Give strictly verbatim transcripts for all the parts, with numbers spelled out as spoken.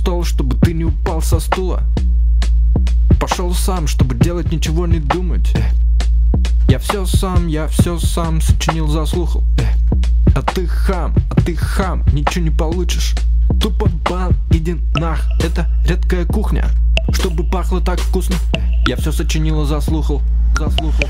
стол, чтобы ты не упал со стула. Пошел сам, чтобы делать, ничего не думать. Я все сам, я все сам сочинил, заслухал. А ты хам, а ты хам, ничего не получишь. Тупо бан, иди нах, это редкая кухня. Чтобы пахло так вкусно, я все сочинил и заслухал, заслухал.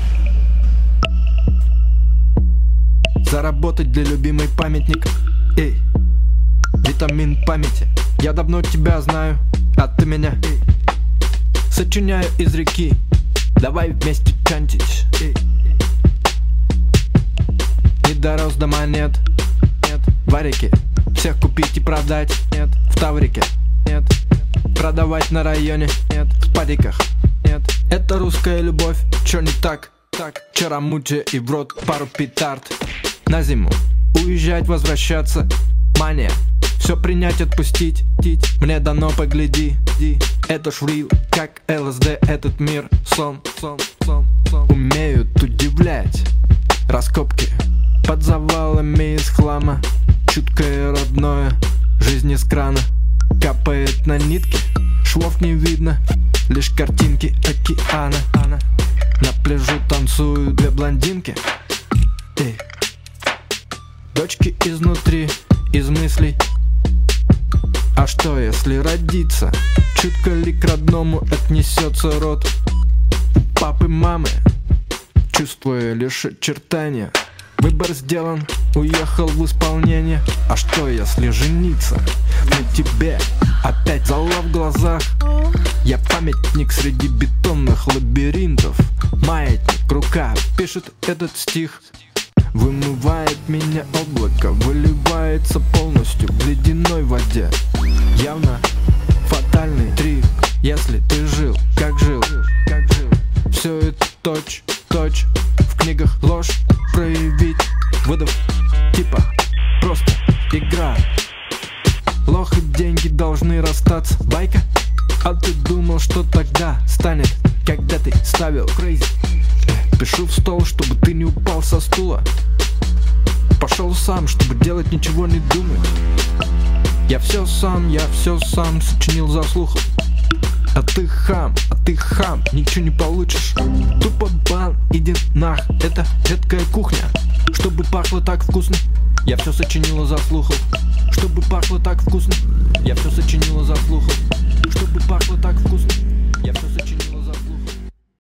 Заработать для любимой памятник. Эй, витамин памяти. Я давно тебя знаю, а ты меня. Эй, сочиняю из реки. Давай вместе чантить. Эй, не дорос до монет. Нет, варики. Всех купить и продать. Нет, в Таврике. Нет, продавать на районе. Нет, в падиках. Нет, это русская любовь. Чё не так? Так, вчера муча и в рот пару петард. На зиму уезжать, возвращаться. Мания, все принять, отпустить. Мне дано, погляди. Это ж real, как ЛСД, этот мир. Сон, сон, сон, сон. Умеют удивлять раскопки под завалами из хлама. Чуткое родное, жизнь из крана. Капает на нитки, швов не видно. Лишь картинки океана. На пляжу танцуют две блондинки. Эй, дочки изнутри, из мыслей. А что если родиться? Чутко ли к родному отнесется род? У папы, мамы, чувствуя лишь очертания. Выбор сделан, уехал в исполнение. А что если жениться на тебе? Опять зала в глазах. Я памятник среди бетонных лабиринтов. Маятник, рука пишет этот стих. Вымывает меня облако, выливается полностью в ледяной воде. Явно фатальный трик. Если ты жил, как жил, как жил. Все это точь, точь. В книгах ложь проявить. Выдав типа просто игра. Лох и деньги должны расстаться. Байка? А ты думал, что тогда станет, когда ты ставил crazy? Пишу в стол, чтобы ты не упал со стула. Пошел сам, чтобы делать, ничего не думать. Я все сам, я все сам сочинил, заслухал. А ты хам, а ты хам, ничего не получишь. Тупо бан, иди нах, это редкая кухня. Чтобы пахло так вкусно, я все сочинил и заслухал. Чтобы пахло так вкусно, я все сочинил и заслухал.